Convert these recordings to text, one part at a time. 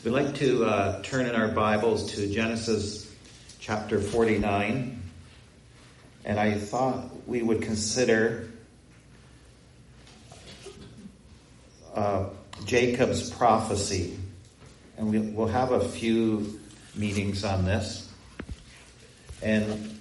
We'd like to turn in our Bibles to Genesis chapter 49. And I thought we would consider Jacob's prophecy. And we'll have a few meetings on this. And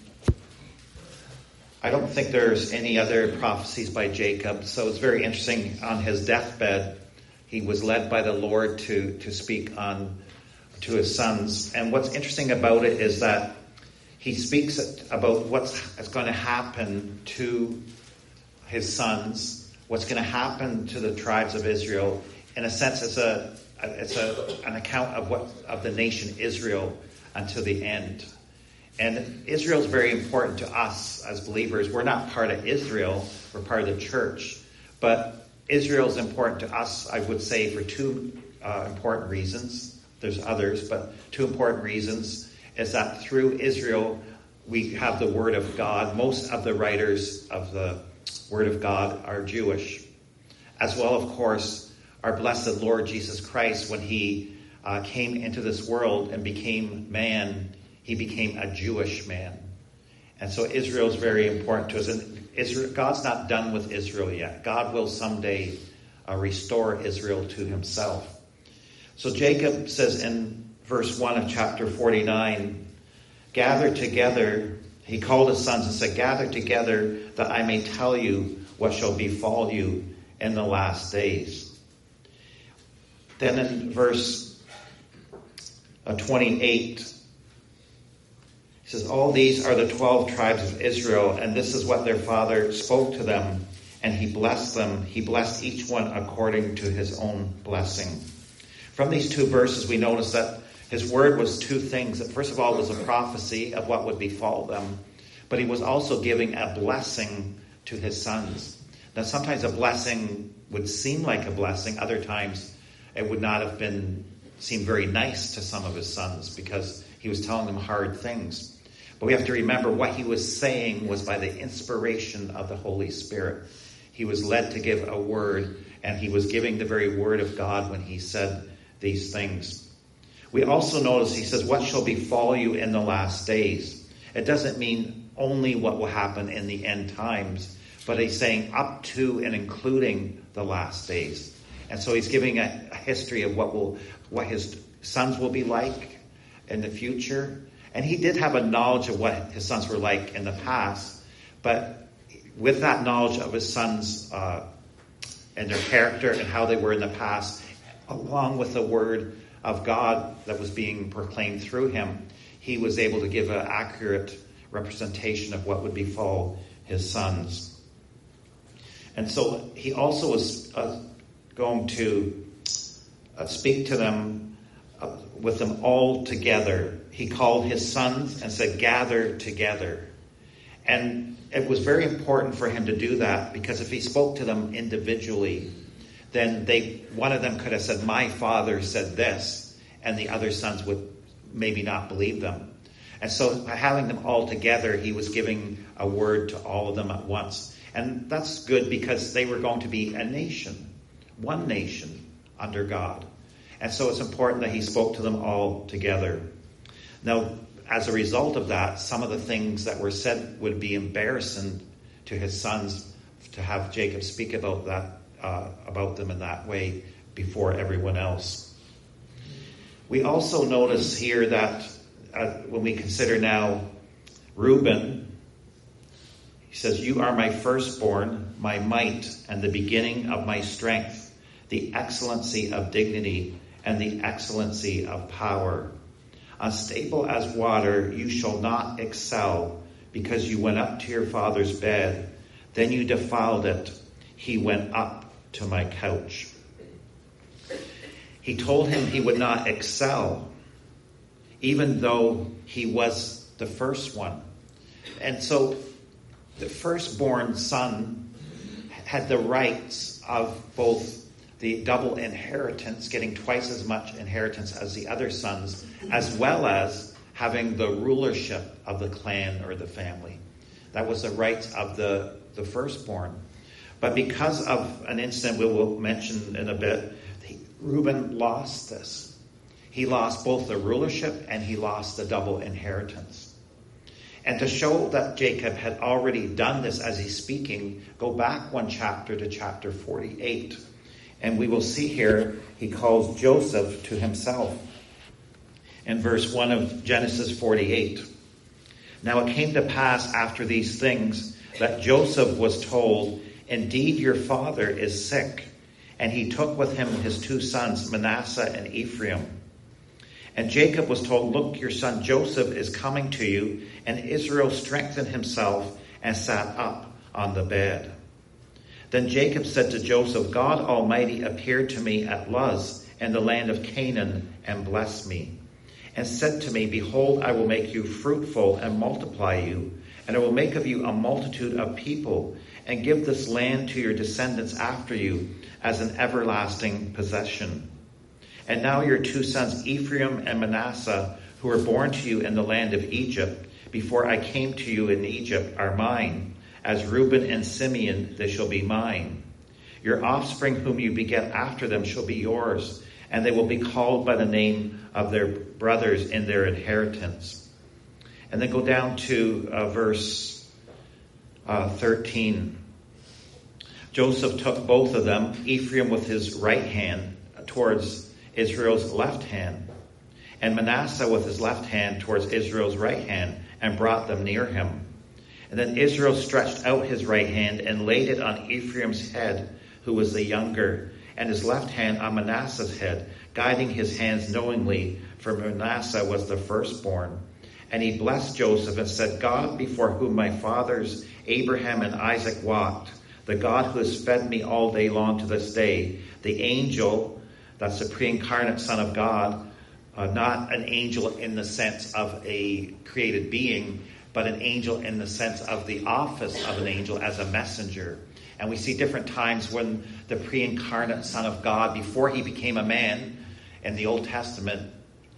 I don't think there's any other prophecies by Jacob. So it's very interesting. On his deathbed, he was led by the Lord to speak to his sons. And what's interesting about it is that he speaks about what's going to happen to his sons, what's going to happen to the tribes of Israel. In a sense, it's an account of the nation Israel until the end. And Israel is very important to us as believers. We're not part of Israel, we're part of the church. But Israel is important to us, I would say, for two important reasons. There's others, but two important reasons is that through Israel, we have the Word of God. Most of the writers of the Word of God are Jewish. As well, of course, our blessed Lord Jesus Christ, when he came into this world and became man, he became a Jewish man. And so Israel is very important to us. And God's not done with Israel yet. God will someday restore Israel to himself. So Jacob says in verse 1 of chapter 49, gather together. He called his sons and said, gather together that I may tell you what shall befall you in the last days. Then in verse 28, he says, all these are the 12 tribes of Israel, and this is what their father spoke to them, and he blessed them. He blessed each one according to his own blessing. From these two verses, we notice that his word was two things. That first of all was a prophecy of what would befall them, but he was also giving a blessing to his sons. Now, sometimes a blessing would seem like a blessing. Other times, it would not have seemed very nice to some of his sons because he was telling them hard things. But we have to remember what he was saying was by the inspiration of the Holy Spirit. He was led to give a word, and he was giving the very word of God when he said these things. We also notice he says, what shall befall you in the last days? It doesn't mean only what will happen in the end times, but he's saying up to and including the last days. And so he's giving a history of what his sons will be like in the future. And he did have a knowledge of what his sons were like in the past. But with that knowledge of his sons and their character and how they were in the past, along with the word of God that was being proclaimed through him, he was able to give an accurate representation of what would befall his sons. And so he also was going to speak to them with them all together. He called his sons and said, gather together. And it was very important for him to do that because if he spoke to them individually, then one of them could have said, my father said this, and the other sons would maybe not believe them. And so by having them all together, he was giving a word to all of them at once. And that's good because they were going to be a nation, one nation under God. And so it's important that he spoke to them all together. Now, as a result of that, some of the things that were said would be embarrassing to his sons to have Jacob speak about them in that way before everyone else. We also notice here that when we consider now Reuben, he says, you are my firstborn, my might, and the beginning of my strength, the excellency of dignity, and the excellency of power. Unstable as water, you shall not excel, because you went up to your father's bed. Then you defiled it. He went up to my couch. He told him he would not excel, even though he was the first one. And so the firstborn son had the rights of both the double inheritance, getting twice as much inheritance as the other sons, as well as having the rulership of the clan or the family. That was the rights of the firstborn. But because of an incident we will mention in a bit, Reuben lost this. he lost both the rulership and he lost the double inheritance. And to show that Jacob had already done this as he's speaking, go back one chapter to chapter 48. And we will see here he calls Joseph to himself. In verse 1 of Genesis 48. Now it came to pass after these things that Joseph was told, indeed your father is sick. And he took with him his two sons, Manasseh and Ephraim. And Jacob was told, look, your son Joseph is coming to you. And Israel strengthened himself and sat up on the bed. Then Jacob said to Joseph, God Almighty appeared to me at Luz in the land of Canaan and blessed me. And said to me, behold, I will make you fruitful and multiply you. And I will make of you a multitude of people and give this land to your descendants after you as an everlasting possession. And now your two sons, Ephraim and Manasseh, who were born to you in the land of Egypt, before I came to you in Egypt, are mine. As Reuben and Simeon, they shall be mine. Your offspring whom you beget after them shall be yours, and they will be called by the name of their brothers in their inheritance. And then go down to verse 13. Joseph took both of them, Ephraim with his right hand towards Israel's left hand, and Manasseh with his left hand towards Israel's right hand, and brought them near him. And then Israel stretched out his right hand and laid it on Ephraim's head, who was the younger, and his left hand on Manasseh's head, guiding his hands knowingly, for Manasseh was the firstborn. And he blessed Joseph and said, God, before whom my fathers Abraham and Isaac walked, the God who has fed me all day long to this day, the angel, that's the pre-incarnate Son of God, not an angel in the sense of a created being, but an angel in the sense of the office of an angel as a messenger. And we see different times when the pre-incarnate Son of God, before he became a man in the Old Testament,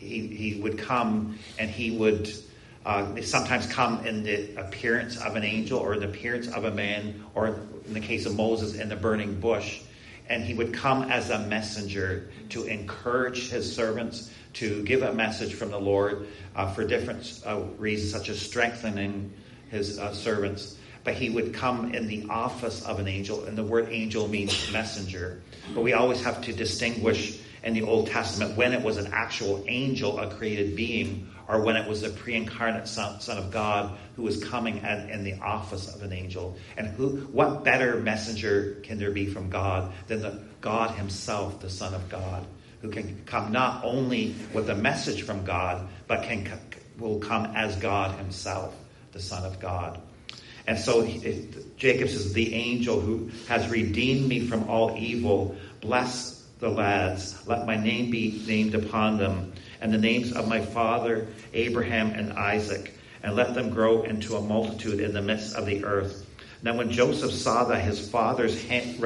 he would come and he would sometimes come in the appearance of an angel or in the appearance of a man, or in the case of Moses in the burning bush. And he would come as a messenger to encourage his servants, to give a message from the Lord for different reasons, such as strengthening his servants. But he would come in the office of an angel, and the word angel means messenger. But we always have to distinguish in the Old Testament when it was an actual angel, a created being, or when it was the pre-incarnate Son of God who was coming in the office of an angel. And what better messenger can there be from God than the God himself, the Son of God, who can come not only with a message from God, but will come as God himself, the Son of God. And so Jacob says, the angel who has redeemed me from all evil, bless the lads, let my name be named upon them, and the names of my father Abraham and Isaac, and let them grow into a multitude in the midst of the earth. Now when Joseph saw that his father's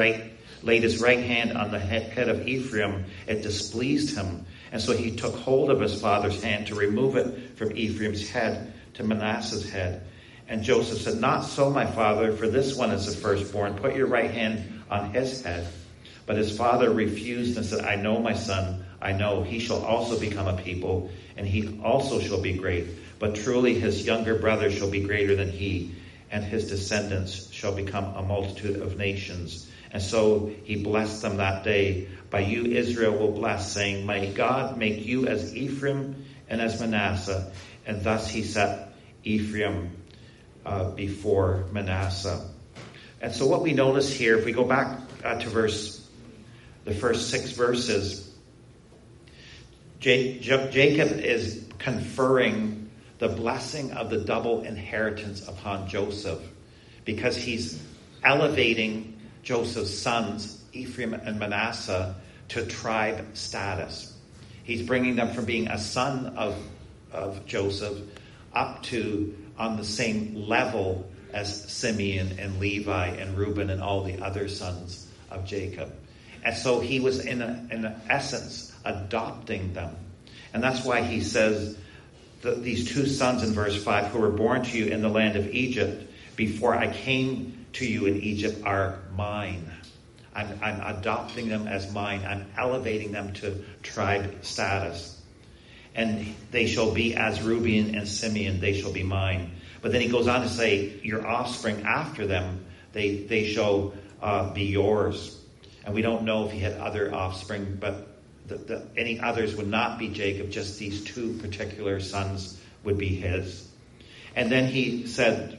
laid his right hand on the head of Ephraim, it displeased him, and so he took hold of his father's hand to remove it from Ephraim's head to Manasseh's head. And Joseph said, not so, my father, for this one is the firstborn. Put your right hand on his head. But his father refused and said, I know, my son, I know. He shall also become a people, and he also shall be great. But truly his younger brother shall be greater than he, and his descendants shall become a multitude of nations. And so he blessed them that day. By you Israel will bless, saying, may God make you as Ephraim and as Manasseh. And thus he set Ephraim before Manasseh. And so what we notice here, if we go back to the first 6 verses, Jacob is conferring the blessing of the double inheritance upon Joseph, because he's elevating Joseph's sons, Ephraim and Manasseh, to tribe status. He's bringing them from being a son of Joseph up to on the same level as Simeon and Levi and Reuben and all the other sons of Jacob. And so he was in essence adopting them. And that's why he says that these 2 sons in verse 5 who were born to you in the land of Egypt before I came to you in Egypt are mine. I'm adopting them as mine. I'm elevating them to tribe status. and they shall be as Reuben and Simeon, they shall be mine. But then he goes on to say, your offspring after them, they shall be yours. And we don't know if he had other offspring, but any others would not be Jacob. Just these two particular sons would be his. And then he said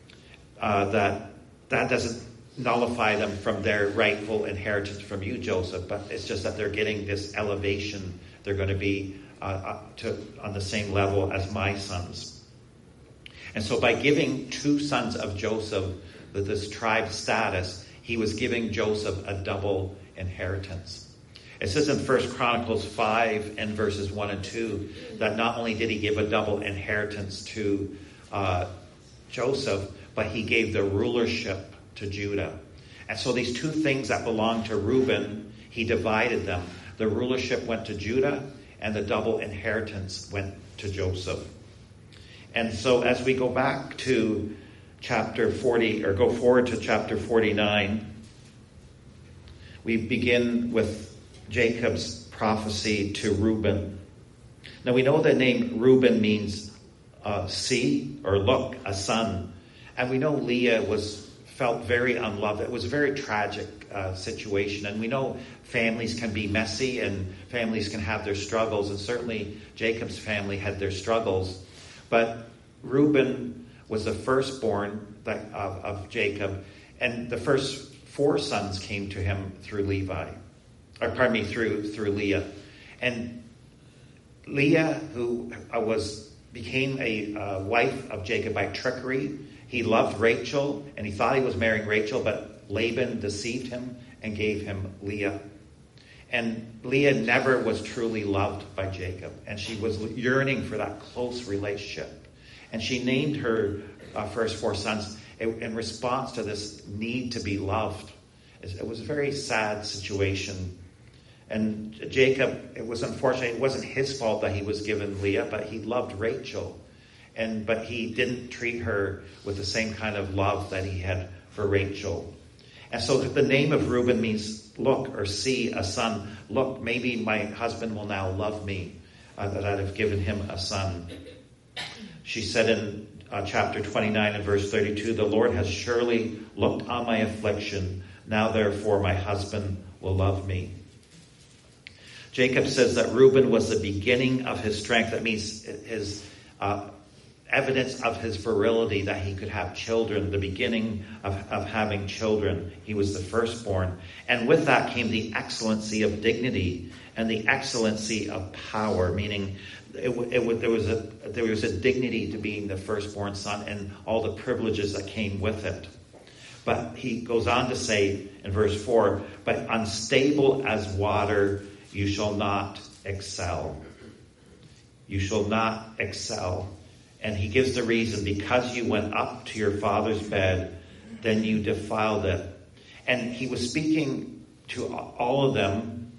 that doesn't nullify them from their rightful inheritance from you, Joseph, but it's just that they're getting this elevation. They're going to be on the same level as my sons. And so by giving two sons of Joseph this tribe status, he was giving Joseph a double inheritance. It says in 1 Chronicles 5 and verses 1 and 2 that not only did he give a double inheritance to Joseph, but he gave the rulership to Judah. And so these two things that belonged to Reuben, he divided them. The rulership went to Judah, and the double inheritance went to Joseph. And so as we go back to chapter 40, or go forward to chapter 49, we begin with Jacob's prophecy to Reuben. Now we know the name Reuben means see or look, a son. And we know Leah felt very unloved. It was a very tragic situation. And we know families can be messy and families can have their struggles. And certainly Jacob's family had their struggles. But Reuben was the firstborn of Jacob. And the first four sons came to him through through Leah. And Leah, who became a wife of Jacob by trickery. He loved Rachel, and he thought he was marrying Rachel, but Laban deceived him and gave him Leah. And Leah never was truly loved by Jacob, and she was yearning for that close relationship. And she named her first four sons in response to this need to be loved. It was a very sad situation. And Jacob, it wasn't his fault that he was given Leah, but he loved Rachel. But he didn't treat her with the same kind of love that he had for Rachel. And so the name of Reuben means look or see a son. Look, maybe my husband will now love me, that I've given him a son. She said in chapter 29 and verse 32, the Lord has surely looked on my affliction. Now therefore my husband will love me. Jacob says that Reuben was the beginning of his strength. That means his evidence of his virility, that he could have children, the beginning of having children. He was the firstborn. And with that came the excellency of dignity and the excellency of power, meaning there was a dignity to being the firstborn son and all the privileges that came with it. But he goes on to say in verse 4, but unstable as water, you shall not excel. You shall not excel. And he gives the reason, because you went up to your father's bed, then you defiled it. And he was speaking to all of them,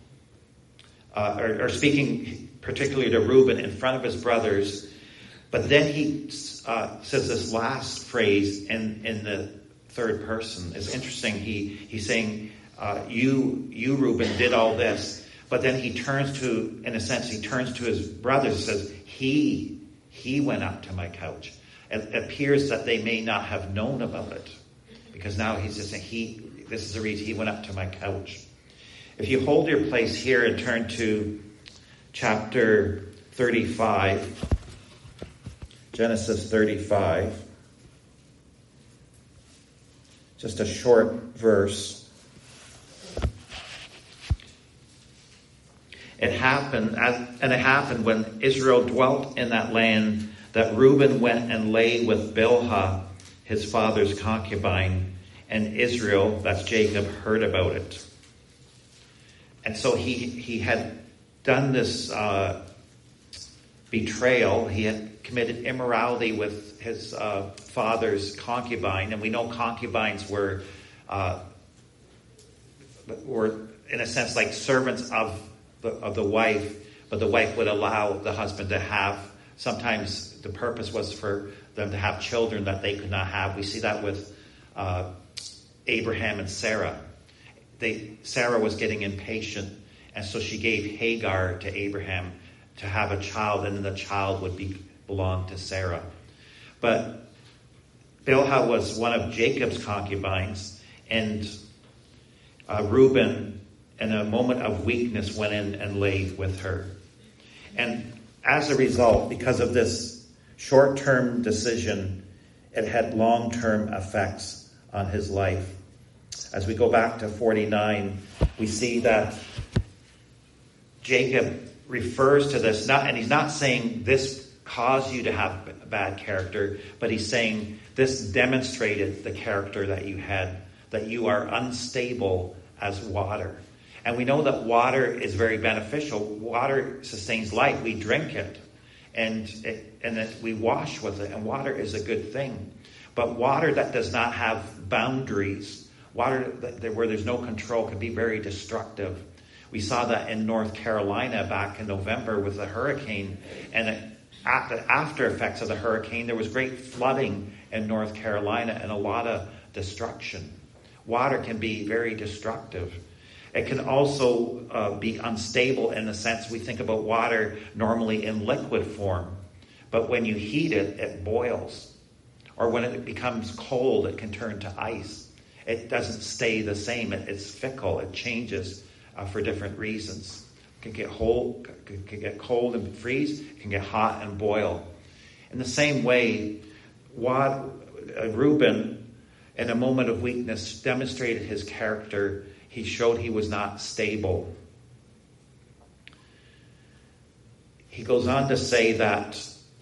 or speaking particularly to Reuben in front of his brothers. But then he says this last phrase in the third person. It's interesting. He's saying, you Reuben did all this. But then he turns to his brothers and says, he went up to my couch. It appears that they may not have known about it, because now he's just saying, this is the reason he went up to my couch. If you hold your place here and turn to chapter 35, Genesis 35, just a short verse. It happened when Israel dwelt in that land that Reuben went and lay with Bilhah, his father's concubine, and Israel, that's Jacob, heard about it. And so he had done this betrayal. He had committed immorality with his father's concubine, and we know concubines were in a sense like servants of the wife, but the wife would allow the husband to have. Sometimes the purpose was for them to have children that they could not have. We see that with Abraham and Sarah. Sarah was getting impatient, and so she gave Hagar to Abraham to have a child, and then the child would belong to Sarah. But Bilhah was one of Jacob's concubines, and Reuben, in a moment of weakness, went in and laid with her. And as a result, because of this short-term decision, it had long-term effects on his life. As we go back to 49, we see that Jacob refers to this, and he's not saying this caused you to have a bad character, but he's saying this demonstrated the character that you had, that you are unstable as water. And we know that water is very beneficial. Water sustains life. We drink it, and we wash with it, and water is a good thing. But water that does not have boundaries, water where there's no control, can be very destructive. We saw that in North Carolina back in November with the hurricane, and the after effects of the hurricane, there was great flooding in North Carolina and a lot of destruction. Water can be very destructive. It can also be unstable in the sense we think about water normally in liquid form. But when you heat it, it boils. Or when it becomes cold, it can turn to ice. It doesn't stay the same. It's fickle. It changes for different reasons. It can get cold and freeze. It can get hot and boil. In the same way, Reuben, in a moment of weakness, demonstrated his character. He showed he was not stable. He goes on to say that,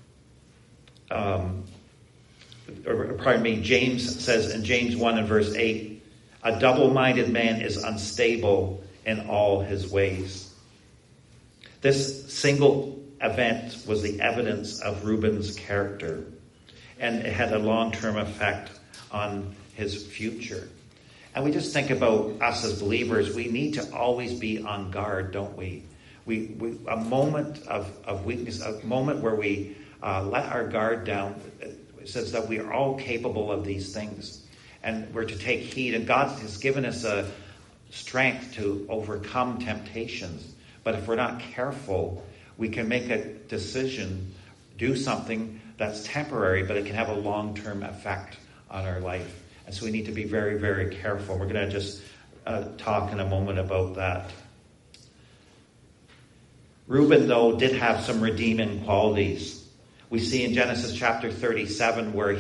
James says in James 1 and verse 8, a double-minded man is unstable in all his ways. This single event was the evidence of Reuben's character, and it had a long-term effect on his future. And we just think about us as believers, we need to always be on guard, don't we? We a moment of weakness, a moment where we let our guard down, it says that we are all capable of these things. And we're to take heed. And God has given us a strength to overcome temptations. But if we're not careful, we can make a decision, do something that's temporary, but it can have a long-term effect on our life. And so we need to be very, very careful. We're going to just talk in a moment about that. Reuben, though, did have some redeeming qualities. We see in Genesis chapter 37 where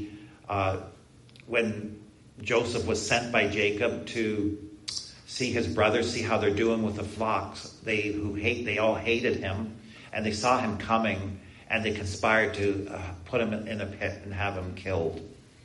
when Joseph was sent by Jacob to see his brothers, see how they're doing with the flocks, they all hated him, and they saw him coming, and they conspired to put him in a pit and have him killed.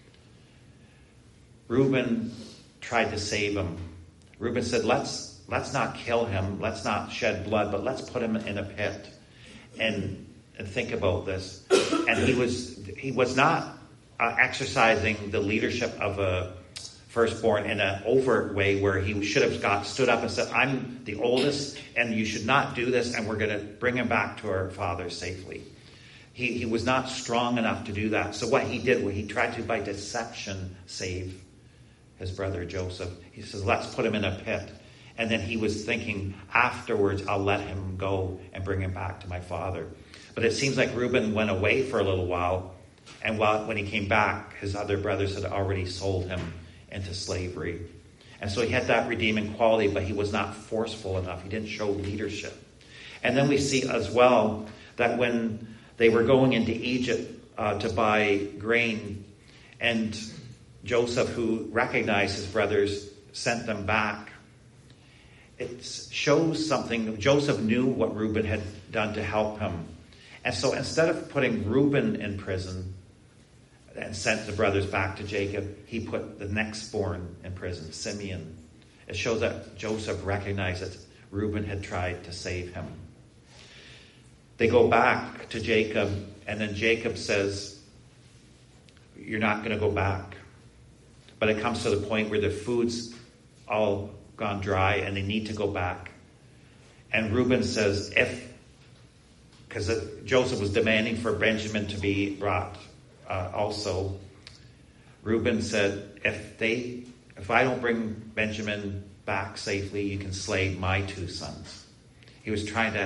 Reuben tried to save him. Reuben said, let's not kill him, let's not shed blood, but let's put him in a pit and think about this. And he was not exercising the leadership of a firstborn in an overt way where he should have stood up and said, I'm the oldest and you should not do this, and we're going to bring him back to our father safely. He was not strong enough to do that. So what he did was he tried to, by deception, save his brother Joseph. He says, let's put him in a pit. And then he was thinking, afterwards, I'll let him go and bring him back to my father. But it seems like Reuben went away for a little while. And when he came back, his other brothers had already sold him into slavery. And so he had that redeeming quality, but he was not forceful enough. He didn't show leadership. And then we see as well that when they were going into Egypt to buy grain, and Joseph, who recognized his brothers, sent them back, it shows something. Joseph knew what Reuben had done to help him. And so instead of putting Reuben in prison and sent the brothers back to Jacob, he put the next born in prison, Simeon. It shows that Joseph recognized that Reuben had tried to save him. They go back to Jacob, and then Jacob says, you're not going to go back. But it comes to the point where the food's all gone dry and they need to go back. And Reuben says, because Joseph was demanding for Benjamin to be brought also. Reuben said, if I don't bring Benjamin back safely, you can slay my two sons. He was trying to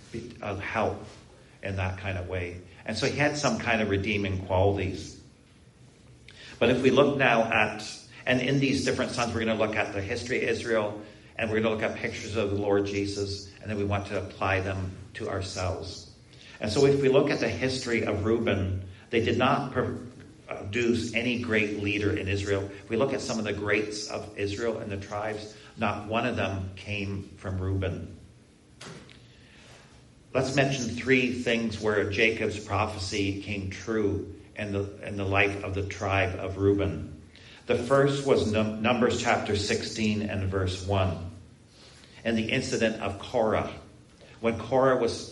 help in that kind of way. And so he had some kind of redeeming qualities. But if we look now at, and in these different sons, we're going to look at the history of Israel, and we're going to look at pictures of the Lord Jesus, and then we want to apply them to ourselves. And so if we look at the history of Reuben, they did not produce any great leader in Israel. If we look at some of the greats of Israel and the tribes, not one of them came from Reuben. Let's mention three things where Jacob's prophecy came true in the life of the tribe of Reuben. The first was Numbers chapter 16 and verse 1, and the incident of Korah. When Korah was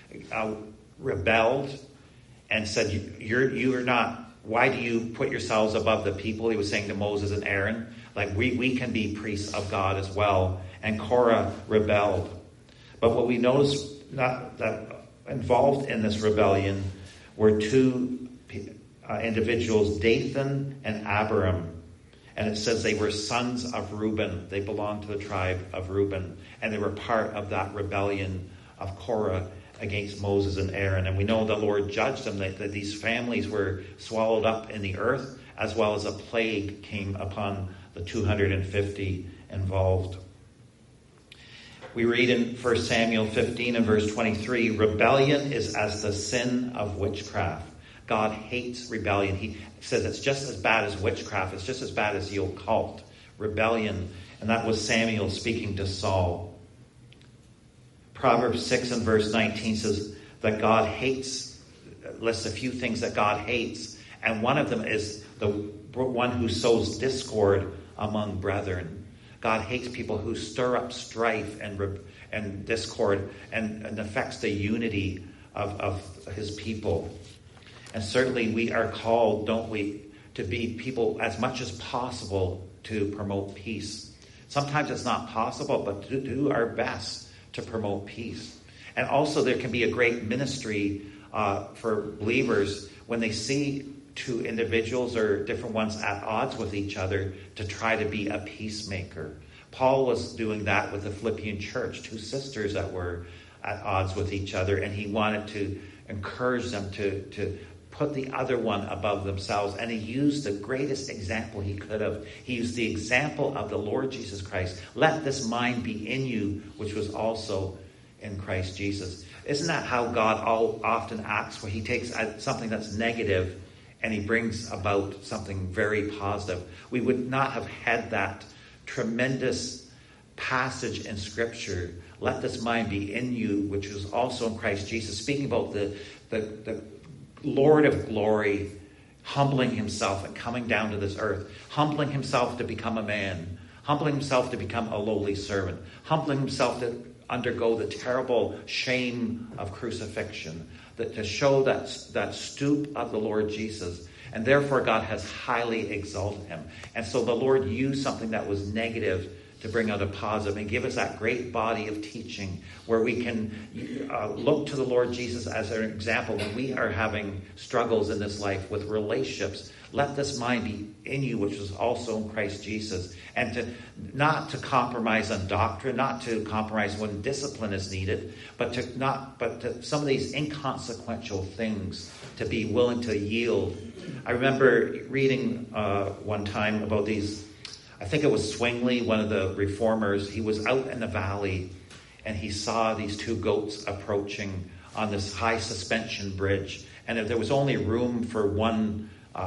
rebelled and said, "You are not. Why do you put yourselves above the people?" He was saying to Moses and Aaron, like we can be priests of God as well. And Korah rebelled. But what we notice that involved in this rebellion were two individuals, Dathan and Abiram. And it says they were sons of Reuben. They belonged to the tribe of Reuben. And they were part of that rebellion of Korah against Moses and Aaron. And we know the Lord judged them, that these families were swallowed up in the earth, as well as a plague came upon the 250 involved. We read in 1 Samuel 15 and verse 23, rebellion is as the sin of witchcraft. God hates rebellion. He says it's just as bad as witchcraft. It's just as bad as the occult. Rebellion. And that was Samuel speaking to Saul. Proverbs 6 and verse 19 says that God hates, lists a few things that God hates. And one of them is the one who sows discord among brethren. God hates people who stir up strife and discord and affects the unity of his people. And certainly we are called, don't we, to be people as much as possible to promote peace. Sometimes it's not possible, but to do our best to promote peace. And also there can be a great ministry for believers when they see two individuals or different ones at odds with each other to try to be a peacemaker. Paul was doing that with the Philippian church, two sisters that were at odds with each other, and he wanted to encourage them to put the other one above themselves. And he used the greatest example he could have. He used the example of the Lord Jesus Christ. Let this mind be in you, which was also in Christ Jesus. Isn't that how God often acts, where he takes something that's negative and he brings about something very positive? We would not have had that tremendous passage in Scripture. Let this mind be in you, which was also in Christ Jesus, speaking about the Lord of glory humbling himself and coming down to this earth, humbling himself to become a man, humbling himself to become a lowly servant, humbling himself to undergo the terrible shame of crucifixion, to show that stoop of the Lord Jesus. And therefore God has highly exalted him. And so the Lord used something that was negative to bring out a positive and give us that great body of teaching where we can look to the Lord Jesus as an example when we are having struggles in this life with relationships. Let this mind be in you, which was also in Christ Jesus. And not to compromise on doctrine, not to compromise when discipline is needed, but to some of these inconsequential things, to be willing to yield. I remember reading one time about these, I think it was Zwingli, one of the reformers. He was out in the valley and he saw these two goats approaching on this high suspension bridge. And there was only room for one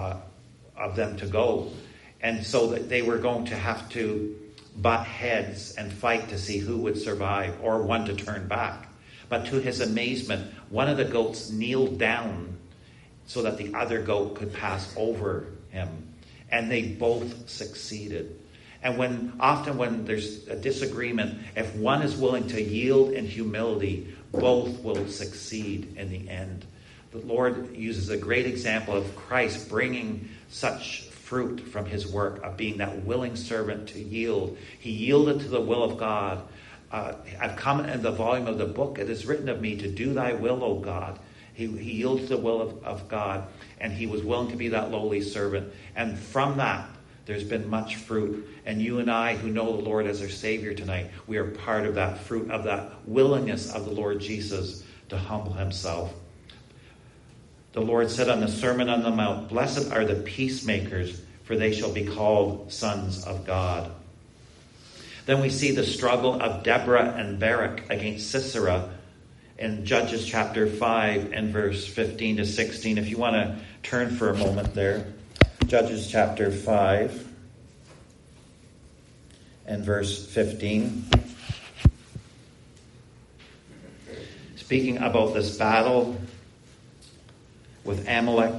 of them to go. And so that they were going to have to butt heads and fight to see who would survive, or one to turn back. But to his amazement, one of the goats kneeled down so that the other goat could pass over him. And they both succeeded. And often when there's a disagreement, if one is willing to yield in humility, both will succeed in the end. The Lord uses a great example of Christ bringing such fruit from his work of being that willing servant to yield. He yielded to the will of God. I've come in the volume of the book, it is written of me to do thy will, O God. He yielded to the will of God, and he was willing to be that lowly servant. And from that, There's been much fruit. And you and I who know the Lord as our Savior tonight, we are part of that fruit, of that willingness of the Lord Jesus to humble himself. The Lord said on the Sermon on the Mount, "Blessed are the peacemakers, for they shall be called sons of God." Then we see the struggle of Deborah and Barak against Sisera in Judges chapter 5 and verse 15 to 16. If you want to turn for a moment there. Judges chapter 5 and verse 15. Speaking about this battle with Amalek,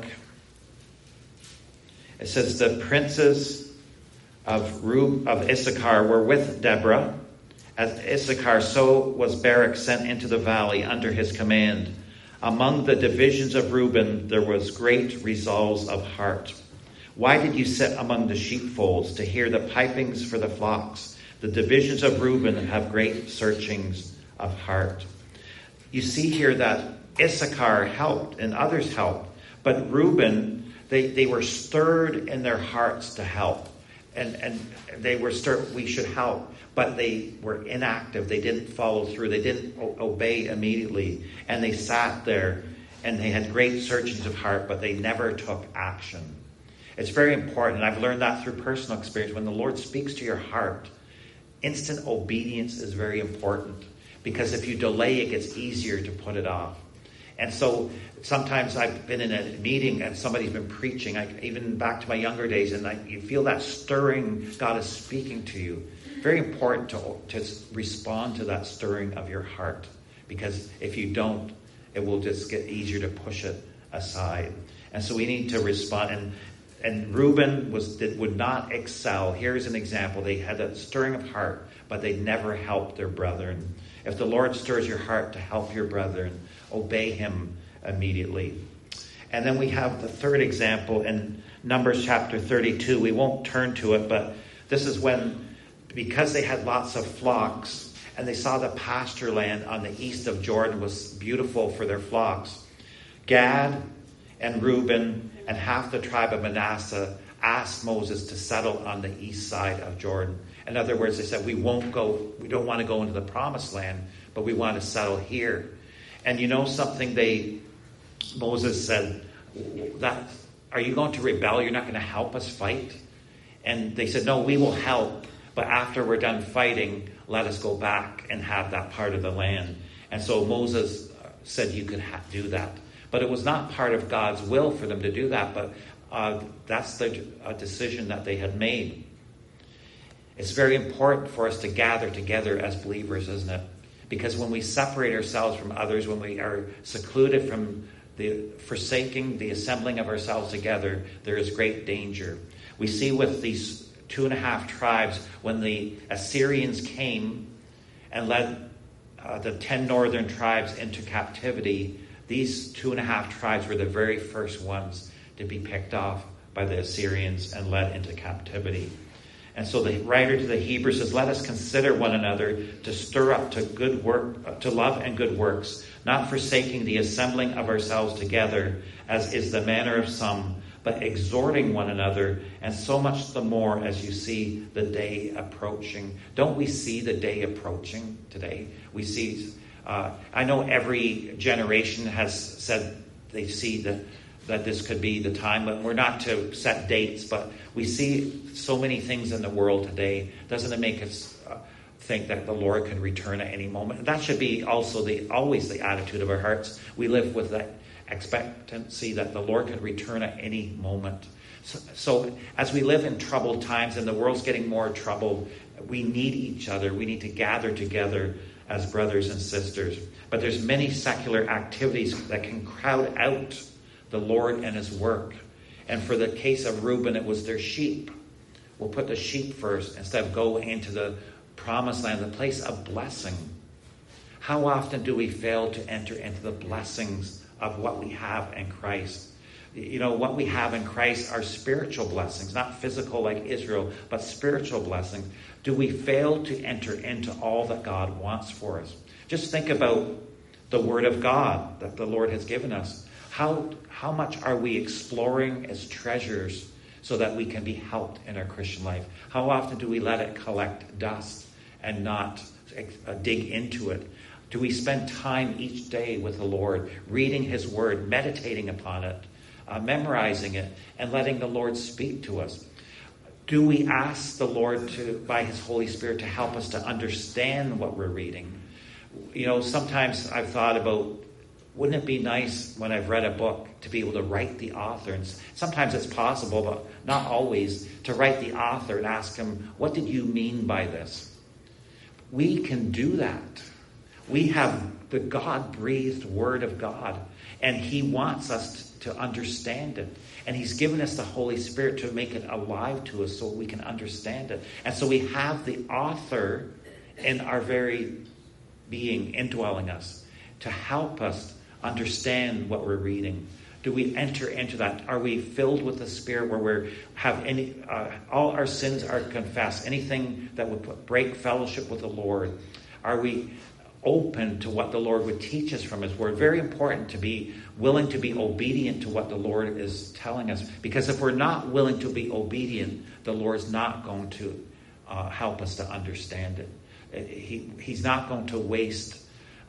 it says, "The princes of Issachar were with Deborah. As Issachar, so was Barak sent into the valley under his command. Among the divisions of Reuben, there was great resolves of heart. Why did you sit among the sheepfolds to hear the pipings for the flocks? The divisions of Reuben have great searchings of heart." You see here that Issachar helped and others helped, but Reuben, they were stirred in their hearts to help. And they were stirred, we should help, but they were inactive. They didn't follow through. They didn't obey immediately. And they sat there and they had great searchings of heart, but they never took action. It's very important, and I've learned that through personal experience. When the Lord speaks to your heart, instant obedience is very important, because if you delay, it gets easier to put it off. And so sometimes I've been in a meeting and somebody's been preaching, even back to my younger days, and you feel that stirring, God is speaking to you. Very important to respond to that stirring of your heart, because if you don't, it will just get easier to push it aside. And so we need to respond. And Reuben would not excel. Here's an example. They had a stirring of heart, but they never helped their brethren. If the Lord stirs your heart to help your brethren, obey him immediately. And then we have the third example in Numbers chapter 32. We won't turn to it, but this is when, because they had lots of flocks and they saw the pasture land on the east of Jordan was beautiful for their flocks, Gad and Reuben and half the tribe of Manasseh asked Moses to settle on the east side of Jordan. In other words, they said, we don't want to go into the promised land, but we want to settle here. And you know something, Moses said, are you going to rebel? You're not going to help us fight? And they said, no, we will help, but after we're done fighting, let us go back and have that part of the land. And so Moses said you could do that. But it was not part of God's will for them to do that, but that's the decision that they had made. It's very important for us to gather together as believers, isn't it? Because when we separate ourselves from others, when we are secluded from forsaking the assembling of ourselves together, there is great danger. We see with these 2.5 tribes, when the Assyrians came and led the 10 northern tribes into captivity, these 2.5 tribes were the very first ones to be picked off by the Assyrians and led into captivity. And so the writer to the Hebrews says, let us consider one another to stir up to good work, to love and good works, not forsaking the assembling of ourselves together, as is the manner of some, but exhorting one another, and so much the more as you see the day approaching. Don't we see the day approaching today? We see, I know every generation has said they see that this could be the time, but we're not to set dates, but we see so many things in the world today. Doesn't it make us think that the Lord can return at any moment? And that should be also always the attitude of our hearts. We live with that expectancy that the Lord could return at any moment. So as we live in troubled times and the world's getting more troubled, we need each other. We need to gather together as brothers and sisters. But there's many secular activities that can crowd out the Lord and his work. And for the case of Reuben, it was their sheep. We'll put the sheep first instead of going into the promised land, the place of blessing. How often do we fail to enter into the blessings of what we have in Christ? You know, what we have in Christ are spiritual blessings, not physical like Israel, but spiritual blessings. Do we fail to enter into all that God wants for us? Just think about the Word of God that the Lord has given us. How much are we exploring as treasures so that we can be helped in our Christian life? How often do we let it collect dust and not dig into it? Do we spend time each day with the Lord, reading his word, meditating upon it, memorizing it, and letting the Lord speak to us? Do we ask the Lord by his Holy Spirit to help us to understand what we're reading? Sometimes I've thought about, wouldn't it be nice when I've read a book to be able to write the author? And sometimes it's possible, but not always, to write the author and ask him, what did you mean by this? We can do that. We have the God-breathed Word of God, and he wants us to understand it. And he's given us the Holy Spirit to make it alive to us so we can understand it. And so we have the author in our very being indwelling us to help us understand what we're reading. Do we enter into that? Are we filled with the Spirit where all our sins are confessed? Anything that would break fellowship with the Lord? Are we open to what the Lord would teach us from his word? Very important to be willing to be obedient to what the Lord is telling us. Because if we're not willing to be obedient, the Lord's not going to help us to understand it. He's not going to waste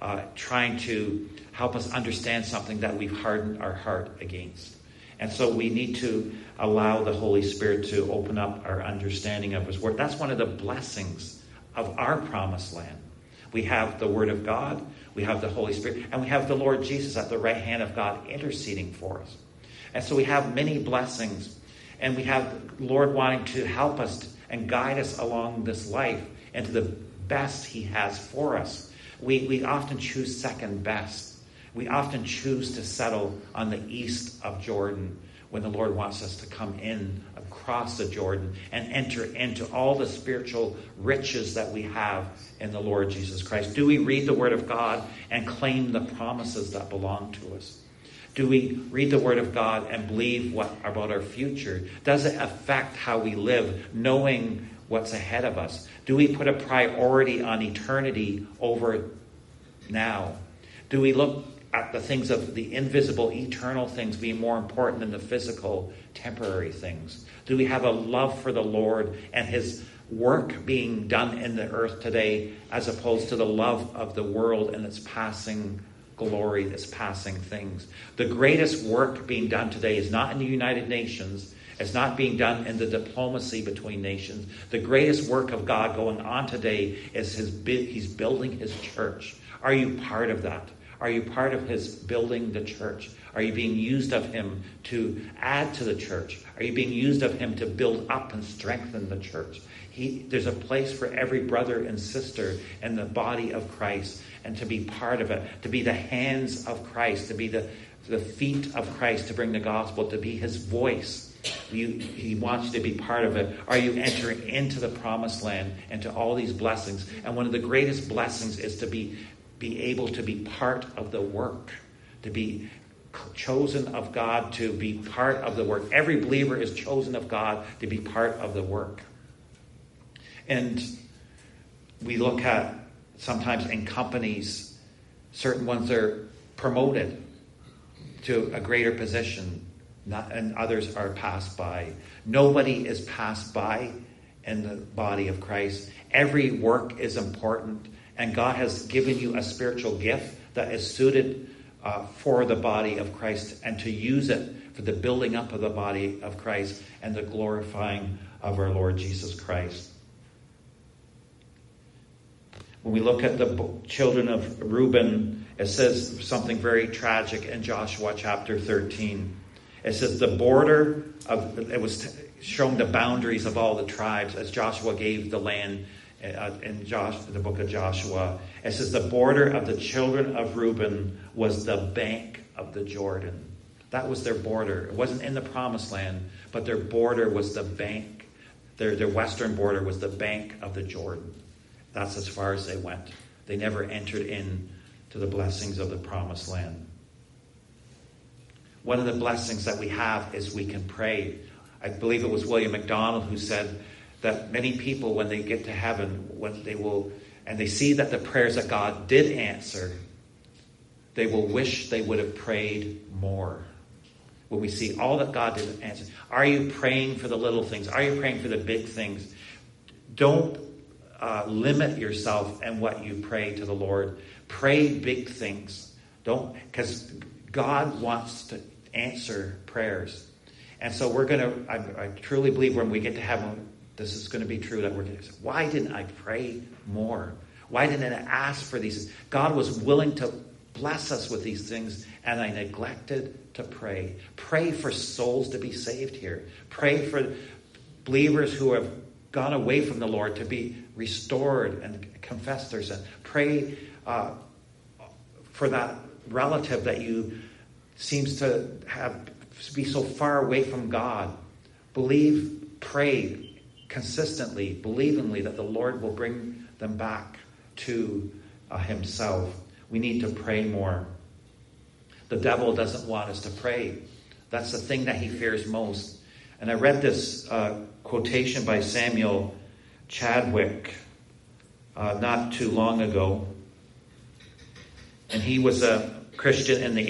trying to help us understand something that we've hardened our heart against. And so we need to allow the Holy Spirit to open up our understanding of his word. That's one of the blessings of our promised land. We have the Word of God, we have the Holy Spirit, and we have the Lord Jesus at the right hand of God interceding for us. And so we have many blessings, and we have the Lord wanting to help us and guide us along this life into the best he has for us. We often choose second best. We often choose to settle on the east of Jordan when the Lord wants us to come in across the Jordan and enter into all the spiritual riches that we have in the Lord Jesus Christ. Do we read the Word of God and claim the promises that belong to us? Do we read the Word of God and believe about our future? Does it affect how we live, knowing what's ahead of us? Do we put a priority on eternity over now? Do we look at the things of the invisible, eternal things being more important than the physical, temporary things? Do we have a love for the Lord and his work being done in the earth today as opposed to the love of the world and its passing glory, its passing things? The greatest work being done today is not in the United Nations. It's not being done in the diplomacy between nations. The greatest work of God going on today is he's building his church. Are you part of that? Are you part of his building the church? Are you being used of him to add to the church? Are you being used of him to build up and strengthen the church? There's a place for every brother and sister in the body of Christ, and to be part of it, to be the hands of Christ, to be the feet of Christ, to bring the gospel, to be his voice. He wants you to be part of it. Are you entering into the promised land, into all these blessings? And one of the greatest blessings is to be able to be part of the work, to be chosen of God, to be part of the work. Every believer is chosen of God to be part of the work. And we look at sometimes in companies, certain ones are promoted to a greater position, and others are passed by. Nobody is passed by in the body of Christ. Every work is important. And God has given you a spiritual gift that is suited for the body of Christ, and to use it for the building up of the body of Christ and the glorifying of our Lord Jesus Christ. When we look at the children of Reuben, it says something very tragic in Joshua chapter 13. It says it was showing the boundaries of all the tribes as Joshua gave the land in the book of Joshua. It says the border of the children of Reuben was the bank of the Jordan. That was their border. It wasn't in the promised land, but their border was the bank. Their western border was the bank of the Jordan. That's as far as they went. They never entered in to the blessings of the promised land. One of the blessings that we have is we can pray. I believe it was William MacDonald who said that many people, when they get to heaven, and they see that the prayers that God did answer, they will wish they would have prayed more. when we see all that God did answer. Are you praying for the little things? Are you praying for the big things? Don't limit yourself in what you pray to the Lord. Pray big things. Don't, because God wants to answer prayers. And so we're going to, I truly believe when we get to heaven, this is going to be true, that we're going to say, why didn't I pray more? Why didn't I ask for these? God was willing to bless us with these things, and I neglected to pray. Pray for souls to be saved here. Pray for believers who have gone away from the Lord to be restored and confess their sin. Pray for that relative that you seems to be so far away from God. Pray consistently, believingly, that the Lord will bring them back to himself. We need to pray more. The devil doesn't want us to pray. That's the thing that he fears most. And I read this quotation by Samuel Chadwick not too long ago. And he was a Christian in the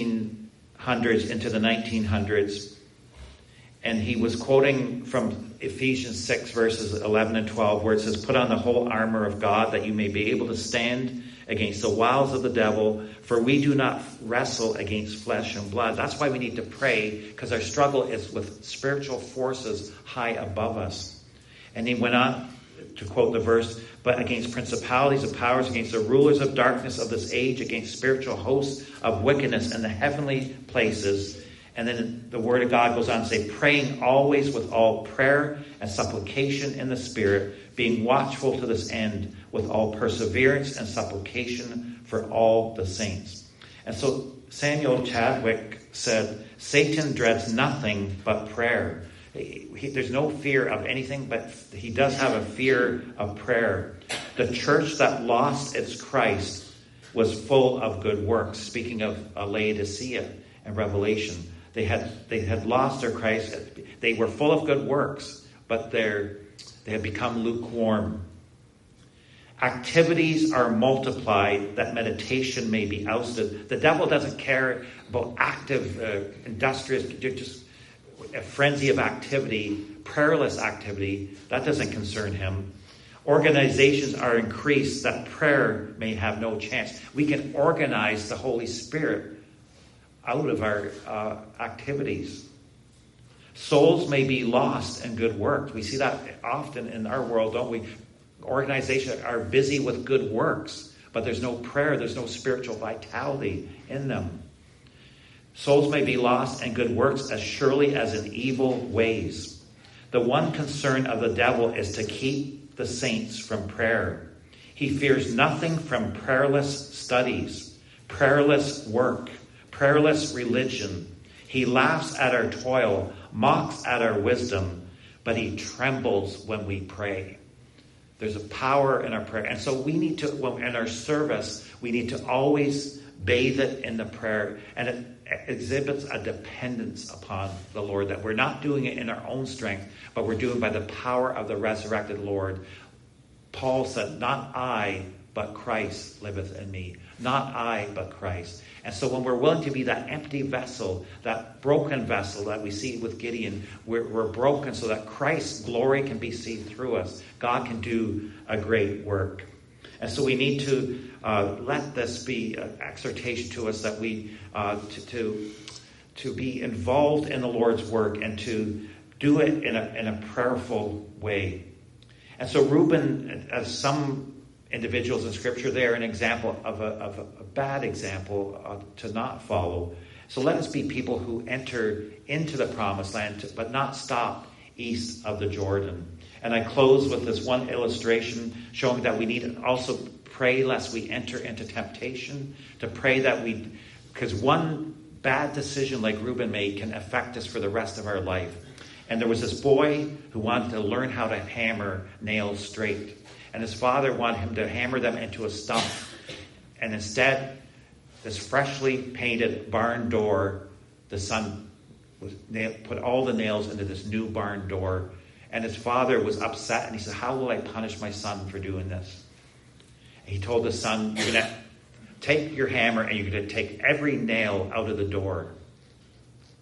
1800s into the 1900s. And he was quoting from Ephesians 6 verses 11 and 12, where it says, "Put on the whole armor of God, that you may be able to stand against the wiles of the devil, for we do not wrestle against flesh and blood." That's why we need to pray, because our struggle is with spiritual forces high above us. And he went on to quote the verse, "But against principalities and powers, against the rulers of darkness of this age, against spiritual hosts of wickedness in the heavenly places." And then the word of God goes on to say, "Praying always with all prayer and supplication in the Spirit, being watchful to this end with all perseverance and supplication for all the saints." And so Samuel Chadwick said, Satan dreads nothing but prayer. There's no fear of anything, but he does have a fear of prayer. The church that lost its Christ was full of good works. Speaking of Laodicea and Revelation, they had lost their Christ. They were full of good works, but they had become lukewarm. Activities are multiplied that meditation may be ousted. The devil doesn't care about active, industrious, just a frenzy of activity, prayerless activity. That doesn't concern him. Organizations are increased that prayer may have no chance. We can organize the Holy Spirit out of our activities. Souls may be lost in good work. We see that often in our world, don't we? Organizations are busy with good works, but there's no prayer, there's no spiritual vitality in them. Souls may be lost in good works as surely as in evil ways. The one concern of the devil is to keep the saints from prayer. He fears nothing from prayerless studies, prayerless work, prayerless religion. He laughs at our toil, mocks at our wisdom, but he trembles when we pray. There's a power in our prayer. And so we need to, in our service, we need to always bathe it in the prayer. And it exhibits a dependence upon the Lord, that we're not doing it in our own strength, but we're doing it by the power of the resurrected Lord. Paul said, "Not I, but Christ liveth in me." Not I, but Christ. And so when we're willing to be that empty vessel, that broken vessel that we see with Gideon, we're broken so that Christ's glory can be seen through us. God can do a great work. And so we need to let this be an exhortation to us that we to be involved in the Lord's work and to do it in a prayerful way. And so Reuben, as some individuals in Scripture, they're an example of a bad example to not follow. So let us be people who enter into the promised land, but not stop east of the Jordan. And I close with this one illustration showing that we need to also pray lest we enter into temptation, to pray that because one bad decision like Reuben made can affect us for the rest of our life. And there was this boy who wanted to learn how to hammer nails straight. And his father wanted him to hammer them into a stump. And instead, this freshly painted barn door, the son put all the nails into this new barn door. And his father was upset, and he said, "How will I punish my son for doing this?" And he told his son, "You're going to take your hammer and you're going to take every nail out of the door."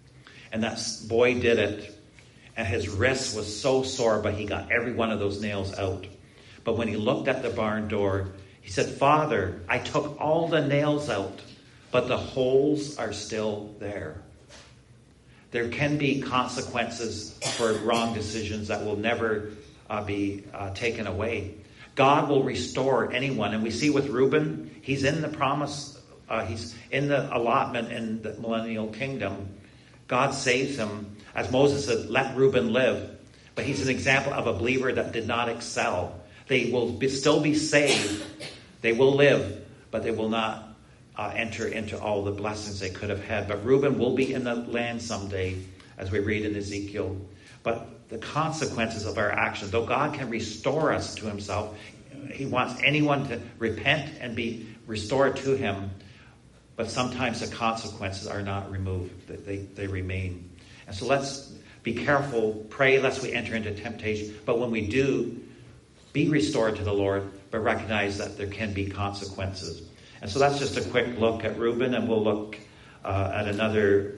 And that boy did it. And his wrist was so sore, but he got every one of those nails out. But when he looked at the barn door, he said, "Father, I took all the nails out, but the holes are still there." There can be consequences for wrong decisions that will never be taken away. God will restore anyone. And we see with Reuben, he's in the promise, he's in the allotment in the millennial kingdom. God saves him. As Moses said, let Reuben live. But he's an example of a believer that did not excel. They will still be saved. They will live, but they will not enter into all the blessings they could have had. But Reuben will be in the land someday, as we read in Ezekiel. But the consequences of our actions, though God can restore us to himself, he wants anyone to repent and be restored to him. But sometimes the consequences are not removed. They remain. And so let's be careful, pray lest we enter into temptation. But when we do, be restored to the Lord, but recognize that there can be consequences. And so that's just a quick look at Reuben, and we'll look at another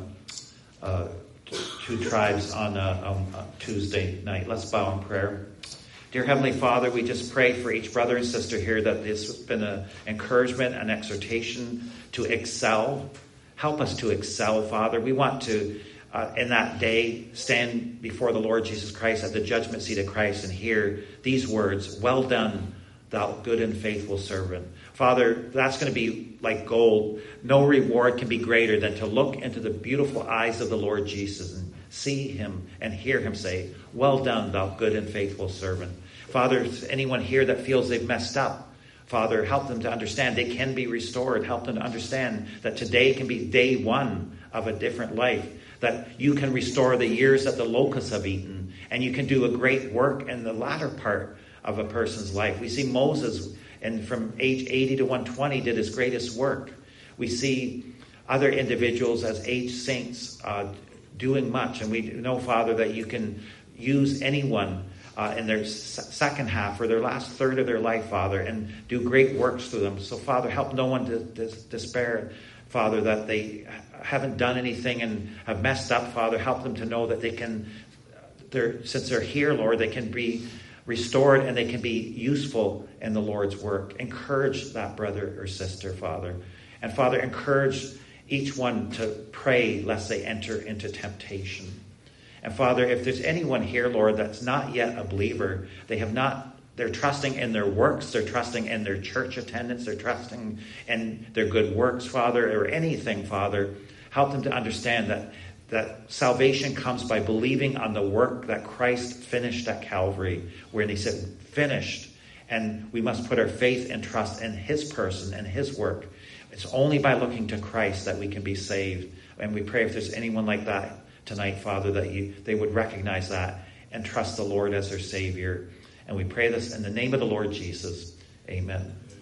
two tribes on Tuesday night. Let's bow in prayer. Dear Heavenly Father, we just pray for each brother and sister here that this has been an encouragement, an exhortation to excel. Help us to excel, Father. We want to, in that day, stand before the Lord Jesus Christ at the judgment seat of Christ and hear these words, "Well done, thou good and faithful servant." Father, that's going to be like gold. No reward can be greater than to look into the beautiful eyes of the Lord Jesus and see him and hear him say, "Well done, thou good and faithful servant." Father, anyone here that feels they've messed up, Father, help them to understand they can be restored. Help them to understand that today can be day one of a different life. That you can restore the years that the locusts have eaten. And you can do a great work in the latter part of a person's life. We see Moses, and from age 80 to 120, did his greatest work. We see other individuals as aged saints doing much. And we know, Father, that you can use anyone in their second half or their last third of their life, Father, and do great works through them. So, Father, help no one to despair, Father, that they haven't done anything and have messed up, Father. Help them to know that they can, since they're here, Lord, they can be restored and they can be useful in the Lord's work. Encourage that brother or sister, Father. And, Father, encourage each one to pray lest they enter into temptation. And Father, if there's anyone here, Lord, that's not yet a believer, they're trusting in their works, they're trusting in their church attendance, they're trusting in their good works, Father, or anything, Father, help them to understand that salvation comes by believing on the work that Christ finished at Calvary, where he said, finished. And we must put our faith and trust in his person and his work. It's only by looking to Christ that we can be saved. And we pray if there's anyone like that tonight, Father, that they would recognize that and trust the Lord as their Savior. And we pray this in the name of the Lord Jesus. Amen.